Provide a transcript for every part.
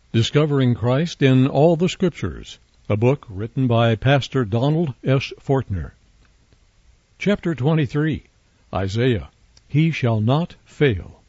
Discovering Christ in All the Scriptures, a book written by Pastor Donald S. Fortner. Chapter 23, Isaiah, He Shall Not Fail.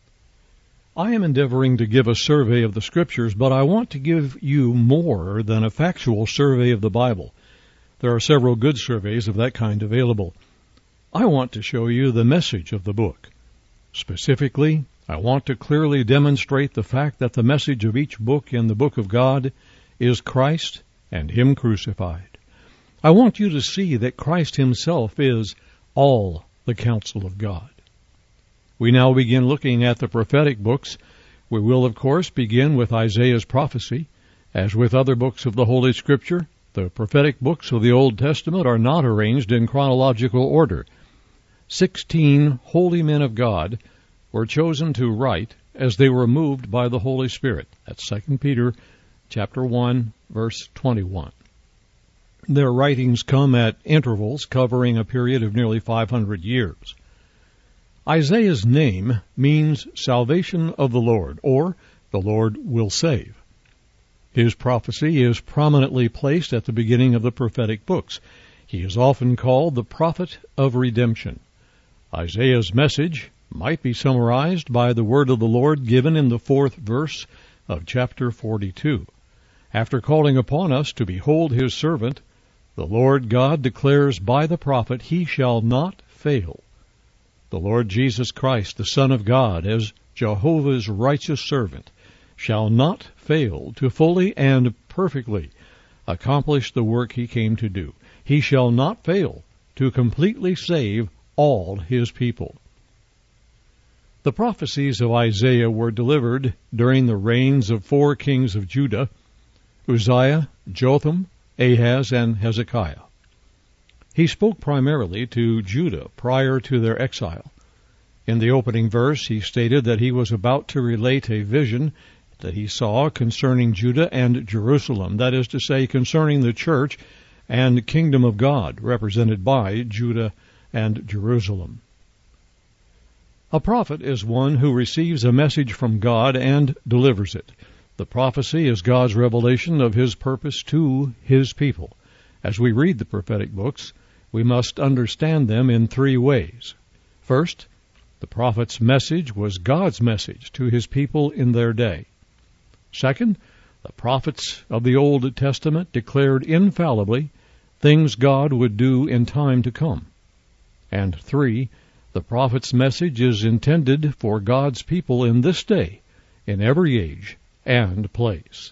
I am endeavoring to give a survey of the Scriptures, but I want to give you more than a factual survey of the Bible. There are several good surveys of that kind available. I want to show you the message of the book. Specifically, I want to clearly demonstrate the fact that the message of each book in the book of God is Christ and Him crucified. I want you to see that Christ Himself is all the counsel of God. We now begin looking at the prophetic books. We will, of course, begin with Isaiah's prophecy. As with other books of the Holy Scripture, the prophetic books of the Old Testament are not arranged in chronological order. 16 holy men of God were chosen to write as they were moved by the Holy Spirit. That's 2 Peter chapter 1, verse 21. Their writings come at intervals covering a period of nearly 500 years. Isaiah's name means salvation of the Lord, or the Lord will save. His prophecy is prominently placed at the beginning of the prophetic books. He is often called the prophet of redemption. Isaiah's message might be summarized by the word of the Lord given in the 4th verse of chapter 42. After calling upon us to behold His servant, the Lord God declares by the prophet, He shall not fail. The Lord Jesus Christ, the Son of God, as Jehovah's righteous servant, shall not fail to fully and perfectly accomplish the work He came to do. He shall not fail to completely save all His people. The prophecies of Isaiah were delivered during the reigns of 4 kings of Judah, Uzziah, Jotham, Ahaz, and Hezekiah. He spoke primarily to Judah prior to their exile. In the opening verse, he stated that he was about to relate a vision that he saw concerning Judah and Jerusalem, that is to say, concerning the church and kingdom of God, represented by Judah and Jerusalem. A prophet is one who receives a message from God and delivers it. The prophecy is God's revelation of His purpose to His people. As we read the prophetic books, we must understand them in 3 ways. First, the prophet's message was God's message to His people in their day. Second, the prophets of the Old Testament declared infallibly things God would do in time to come. And 3, the prophet's message is intended for God's people in this day, in every age and place.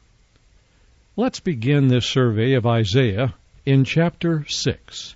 Let's begin this survey of Isaiah in chapter 6.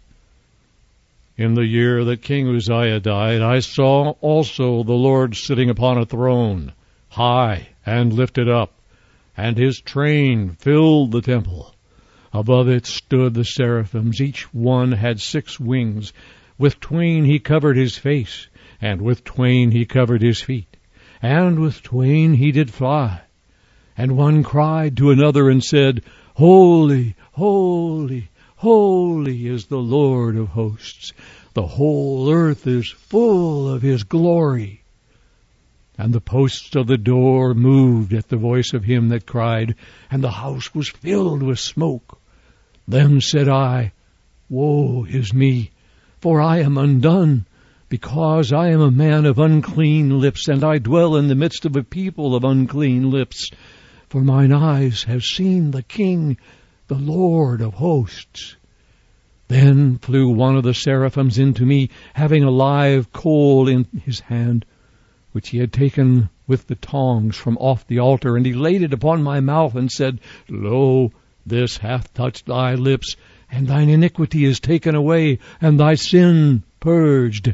In the year that King Uzziah died, I saw also the Lord sitting upon a throne, high and lifted up, and His train filled the temple. Above it stood the seraphims. Each one had 6 wings. With twain He covered His face, and with twain He covered His feet, and with twain He did fly. And one cried to another and said, Holy, holy, holy is the Lord of hosts. The whole earth is full of His glory. And the posts of the door moved at the voice of him that cried, and the house was filled with smoke. Then said I, Woe is me, for I am undone, because I am a man of unclean lips, and I dwell in the midst of a people of unclean lips. For mine eyes have seen the King, the Lord of hosts. Then flew one of the seraphims into me, having a live coal in his hand, which he had taken with the tongs from off the altar, and he laid it upon my mouth, and said, Lo, this hath touched thy lips, and thine iniquity is taken away, and thy sin purged.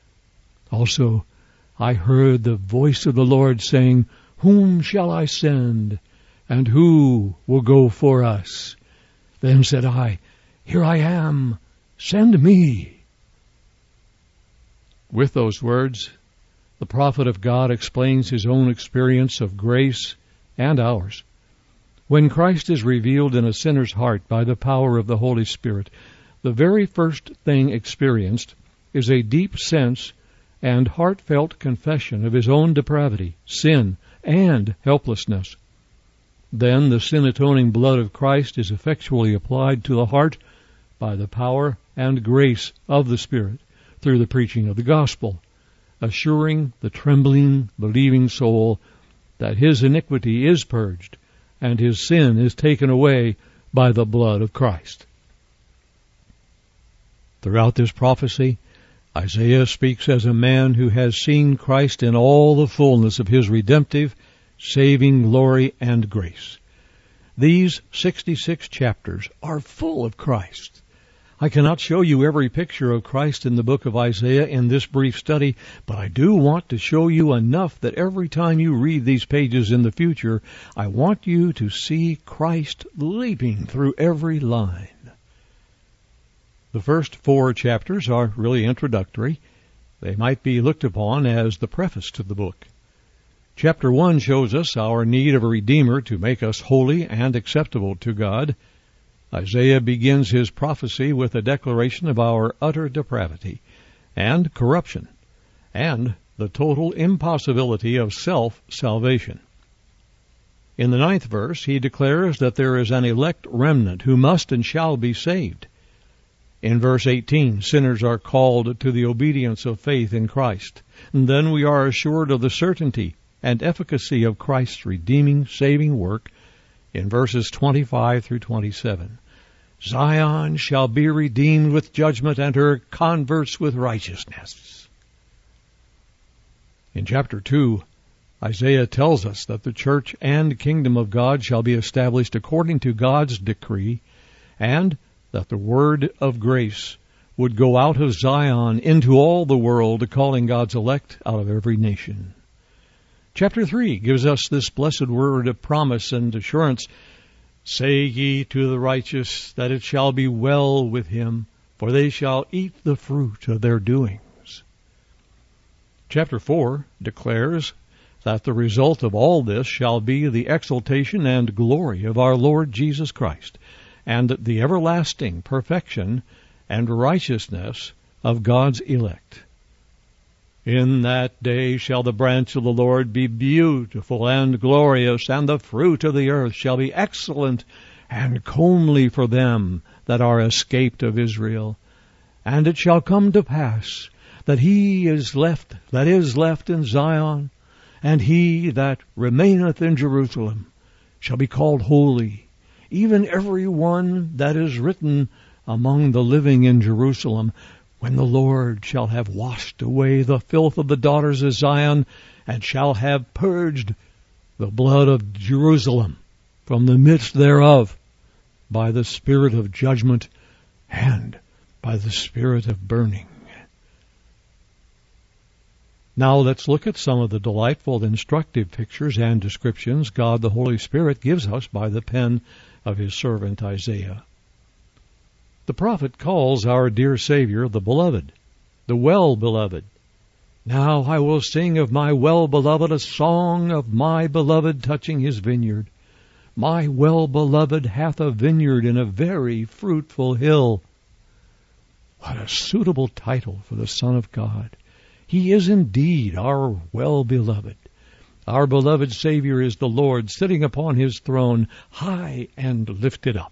Also I heard the voice of the Lord saying, Whom shall I send, and who will go for us? Then said I, Here I am, send me. With those words, the prophet of God explains his own experience of grace and ours. When Christ is revealed in a sinner's heart by the power of the Holy Spirit, the very first thing experienced is a deep sense and heartfelt confession of his own depravity, sin, and helplessness. Then the sin-atoning blood of Christ is effectually applied to the heart by the power and grace of the Spirit through the preaching of the gospel, assuring the trembling, believing soul that his iniquity is purged and his sin is taken away by the blood of Christ. Throughout this prophecy, Isaiah speaks as a man who has seen Christ in all the fullness of his redemptive, saving glory and grace. These 66 chapters are full of Christ. I cannot show you every picture of Christ in the book of Isaiah in this brief study, but I do want to show you enough that every time you read these pages in the future, I want you to see Christ leaping through every line. The first 4 chapters are really introductory. They might be looked upon as the preface to the book. Chapter 1 shows us our need of a Redeemer to make us holy and acceptable to God. Isaiah begins his prophecy with a declaration of our utter depravity and corruption and the total impossibility of self-salvation. In the 9th verse, he declares that there is an elect remnant who must and shall be saved. In verse 18, sinners are called to the obedience of faith in Christ. And then we are assured of the certainty and efficacy of Christ's redeeming, saving work in verses 25 through 27. Zion shall be redeemed with judgment, and her converts with righteousness. In chapter 2, Isaiah tells us that the church and kingdom of God shall be established according to God's decree, and that the word of grace would go out of Zion into all the world, calling God's elect out of every nation. Chapter 3 gives us this blessed word of promise and assurance. Say ye to the righteous that it shall be well with him, for they shall eat the fruit of their doings. Chapter 4 declares that the result of all this shall be the exaltation and glory of our Lord Jesus Christ, and the everlasting perfection and righteousness of God's elect. In that day shall the branch of the Lord be beautiful and glorious, and the fruit of the earth shall be excellent and comely for them that are escaped of Israel. And it shall come to pass that that is left in Zion, and he that remaineth in Jerusalem shall be called holy, even every one that is written among the living in Jerusalem, when the Lord shall have washed away the filth of the daughters of Zion, and shall have purged the blood of Jerusalem from the midst thereof by the spirit of judgment and by the spirit of burning. Now let's look at some of the delightful, instructive pictures and descriptions God the Holy Spirit gives us by the pen of his servant Isaiah. The prophet calls our dear Savior the Beloved, the Well-Beloved. Now I will sing of my Well-Beloved, a song of my Beloved touching his vineyard. My Well-Beloved hath a vineyard in a very fruitful hill. What a suitable title for the Son of God. He is indeed our Well-Beloved. Our beloved Savior is the Lord, sitting upon his throne, high and lifted up.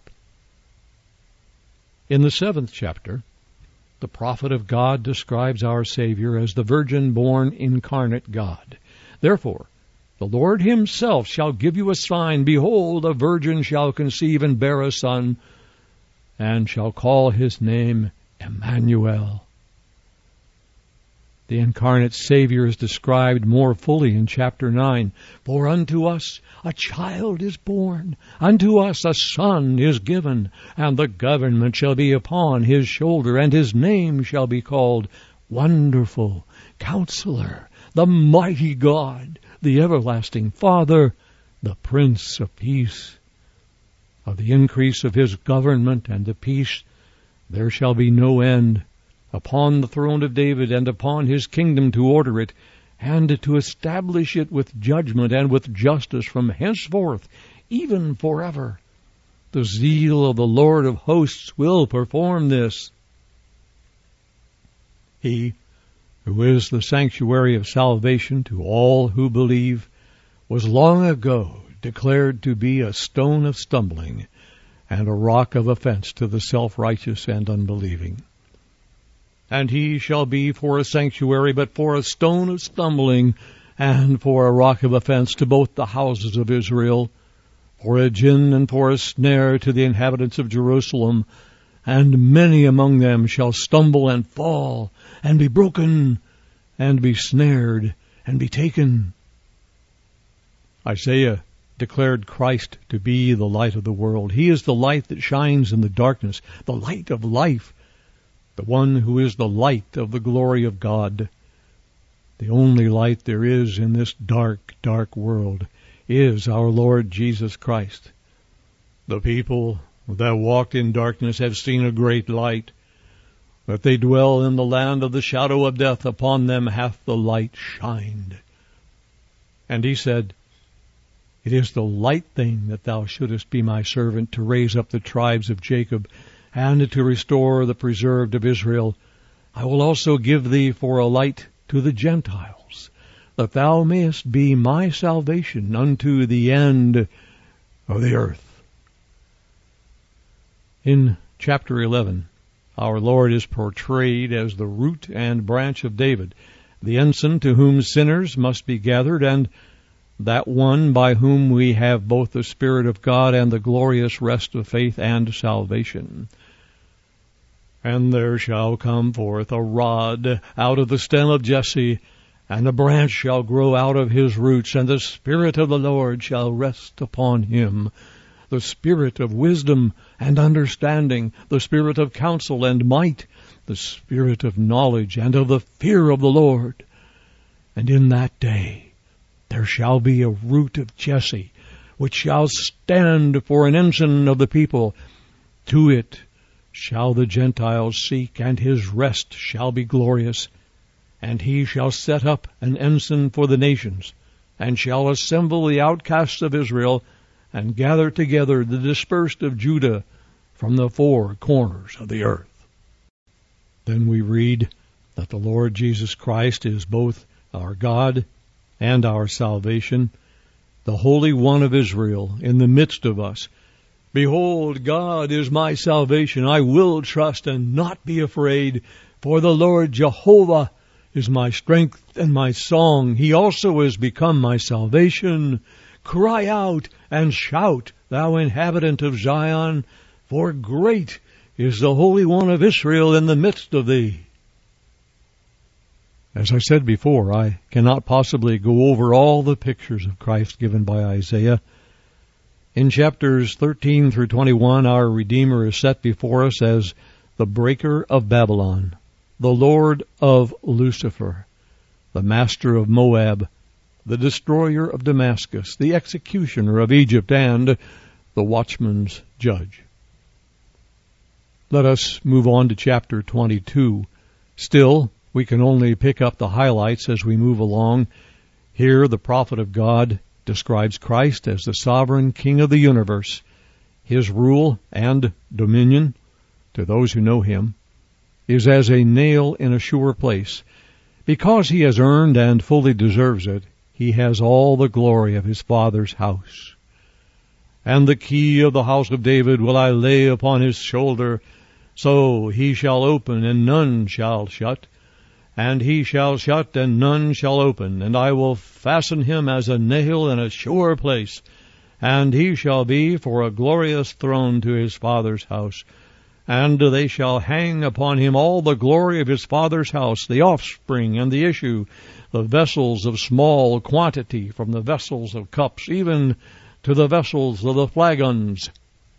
In the 7th chapter, the prophet of God describes our Savior as the virgin-born incarnate God. Therefore, the Lord himself shall give you a sign. Behold, a virgin shall conceive and bear a son, and shall call his name Emmanuel. The incarnate Savior is described more fully in chapter 9. For unto us a child is born, unto us a son is given, and the government shall be upon his shoulder, and his name shall be called Wonderful, Counselor, the Mighty God, the Everlasting Father, the Prince of Peace. Of the increase of his government and the peace there shall be no end, upon the throne of David and upon his kingdom, to order it and to establish it with judgment and with justice from henceforth, even forever. The zeal of the Lord of hosts will perform this. He, who is the sanctuary of salvation to all who believe, was long ago declared to be a stone of stumbling and a rock of offense to the self-righteous and unbelieving. And he shall be for a sanctuary, but for a stone of stumbling and for a rock of offense to both the houses of Israel, for a gin and for a snare to the inhabitants of Jerusalem, and many among them shall stumble and fall, and be broken, and be snared, and be taken. Isaiah declared Christ to be the light of the world. He is the light that shines in the darkness, the light of life, the one who is the light of the glory of God. The only light there is in this dark, dark world is our Lord Jesus Christ. The people that walked in darkness have seen a great light. That they dwell in the land of the shadow of death, upon them hath the light shined. And he said, It is the light thing that thou shouldest be my servant, to raise up the tribes of Jacob, and to restore the preserved of Israel. I will also give thee for a light to the Gentiles, that thou mayest be my salvation unto the end of the earth. In chapter 11, our Lord is portrayed as the root and branch of David, the ensign to whom sinners must be gathered, and that one by whom we have both the Spirit of God and the glorious rest of faith and salvation. And there shall come forth a rod out of the stem of Jesse, and a branch shall grow out of his roots, and the Spirit of the Lord shall rest upon him, the Spirit of wisdom and understanding, the Spirit of counsel and might, the Spirit of knowledge and of the fear of the Lord. And in that day there shall be a root of Jesse, which shall stand for an ensign of the people. To it shall the Gentiles seek, and his rest shall be glorious. And he shall set up an ensign for the nations, and shall assemble the outcasts of Israel, and gather together the dispersed of Judah from the four corners of the earth. Then we read that the Lord Jesus Christ is both our God and our salvation, the Holy One of Israel in the midst of us. Behold, God is my salvation. I will trust and not be afraid, for the Lord Jehovah is my strength and my song. He also is become my salvation. Cry out and shout, thou inhabitant of Zion, for great is the Holy One of Israel in the midst of thee. As I said before, I cannot possibly go over all the pictures of Christ given by Isaiah. In chapters 13 through 21, our Redeemer is set before us as the breaker of Babylon, the Lord of Lucifer, the master of Moab, the destroyer of Damascus, the executioner of Egypt, and the watchman's judge. Let us move on to chapter 22. Still, we can only pick up the highlights as we move along. Here, the prophet of God describes Christ as the sovereign King of the universe. His rule and dominion, to those who know him, is as a nail in a sure place. Because he has earned and fully deserves it, he has all the glory of his Father's house. And the key of the house of David will I lay upon his shoulder, so he shall open, and none shall shut, and he shall shut, and none shall open. And I will fasten him as a nail in a sure place, and he shall be for a glorious throne to his Father's house. And they shall hang upon him all the glory of his Father's house, the offspring and the issue, the vessels of small quantity, from the vessels of cups, even to the vessels of the flagons.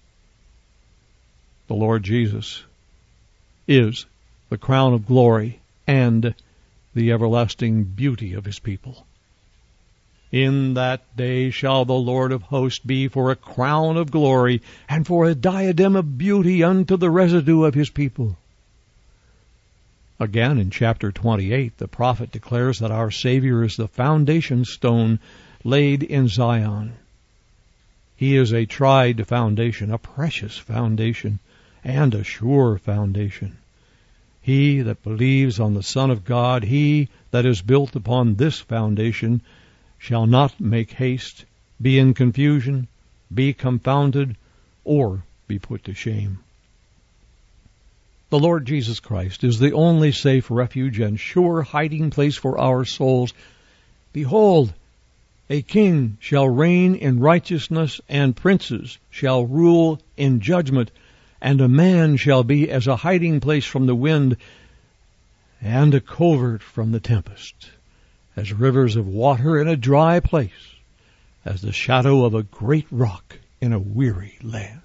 The Lord Jesus is the crown of glory and the everlasting beauty of his people. In that day shall the Lord of hosts be for a crown of glory, and for a diadem of beauty unto the residue of his people. Again, in chapter 28, the prophet declares that our Savior is the foundation stone laid in Zion. He is a tried foundation, a precious foundation, and a sure foundation. He that believes on the Son of God, he that is built upon this foundation, shall not make haste be in confusion, be confounded, or be put to shame. The Lord Jesus Christ is the only safe refuge and sure hiding place for our souls. Behold, a king shall reign in righteousness, and princes shall rule in judgment, and a man shall be as a hiding place from the wind, and a covert from the tempest, as rivers of water in a dry place, as the shadow of a great rock in a weary land.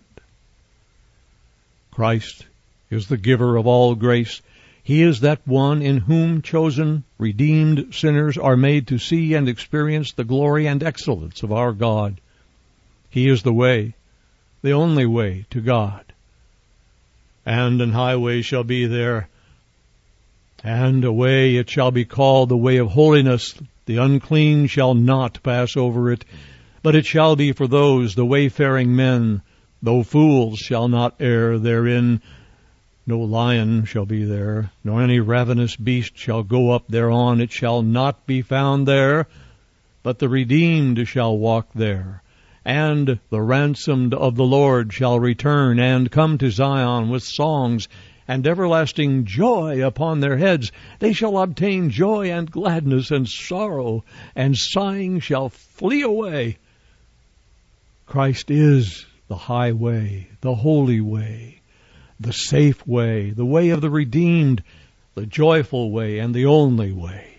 Christ is the giver of all grace. He is that one in whom chosen, redeemed sinners are made to see and experience the glory and excellence of our God. He is the way, the only way to God. And an highway shall be there, and a way it shall be called the way of holiness. The unclean shall not pass over it, but it shall be for those, the wayfaring men, though fools shall not err therein. No lion shall be there, nor any ravenous beast shall go up thereon. It shall not be found there, but the redeemed shall walk there. And the ransomed of the Lord shall return and come to Zion with songs and everlasting joy upon their heads. They shall obtain joy and gladness, and sorrow and sighing shall flee away. Christ is the highway, the holy way, the safe way, the way of the redeemed, the joyful way, and the only way.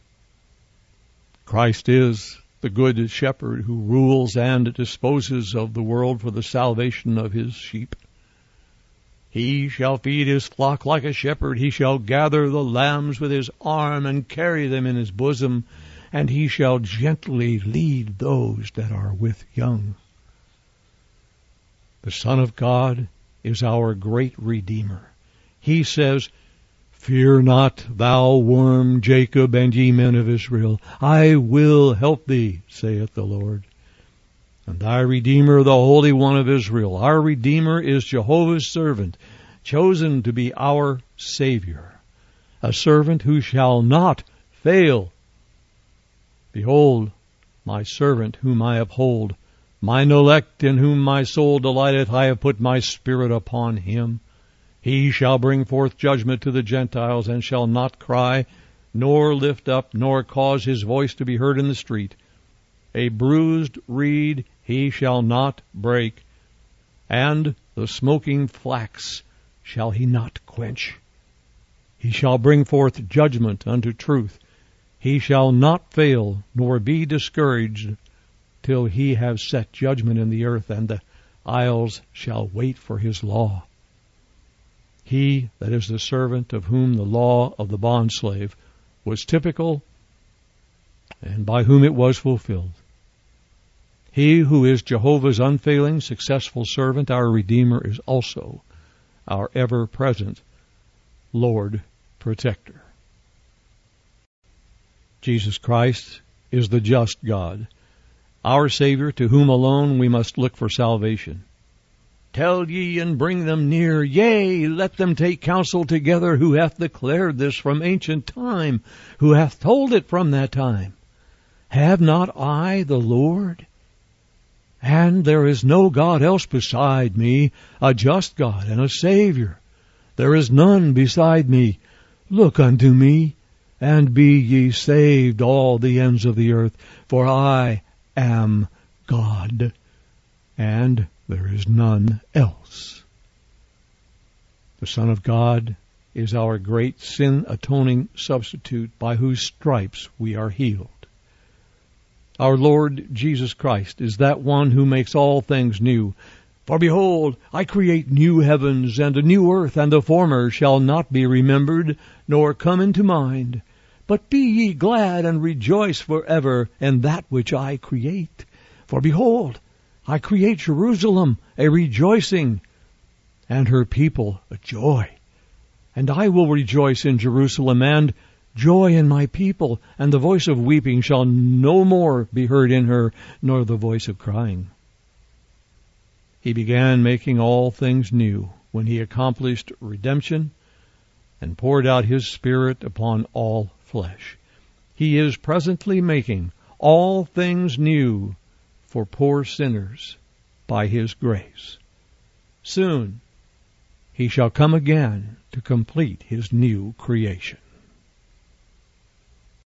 Christ is the good shepherd who rules and disposes of the world for the salvation of his sheep. He shall feed his flock like a shepherd. He shall gather the lambs with his arm and carry them in his bosom, and he shall gently lead those that are with young. The Son of God is our great Redeemer. He says, "Fear not, thou worm Jacob, and ye men of Israel. I will help thee, saith the Lord. And thy Redeemer, the Holy One of Israel." Our Redeemer is Jehovah's servant, chosen to be our Savior, a servant who shall not fail. "Behold, my servant whom I uphold, mine elect in whom my soul delighteth. I have put my spirit upon him. He shall bring forth judgment to the Gentiles, and shall not cry, nor lift up, nor cause his voice to be heard in the street. A bruised reed he shall not break, and the smoking flax shall he not quench. He shall bring forth judgment unto truth. He shall not fail, nor be discouraged, till he have set judgment in the earth, and the isles shall wait for his law. He that is the servant of whom the law of the bondslave was typical, and by whom it was fulfilled. He who is Jehovah's unfailing, successful servant, our Redeemer, is also our ever-present Lord Protector. Jesus Christ is the just God, our Savior, to whom alone we must look for salvation. "Tell ye and bring them near, yea, let them take counsel together, who hath declared this from ancient time, who hath told it from that time. Have not I the Lord? And there is no God else beside me, a just God and a Savior. There is none beside me. Look unto me, and be ye saved, all the ends of the earth, for I am God, and there is none else." The Son of God is our great sin-atoning substitute, by whose stripes we are healed. Our Lord Jesus Christ is that one who makes all things new. "For behold, I create new heavens and a new earth, and the former shall not be remembered, nor come into mind. But be ye glad and rejoice forever in that which I create. For behold, I create Jerusalem a rejoicing, and her people a joy. And I will rejoice in Jerusalem, and joy in my people, and the voice of weeping shall no more be heard in her, nor the voice of crying." He began making all things new when he accomplished redemption and poured out his Spirit upon all flesh. He is presently making all things new for poor sinners by his grace. Soon he shall come again to complete his new creation.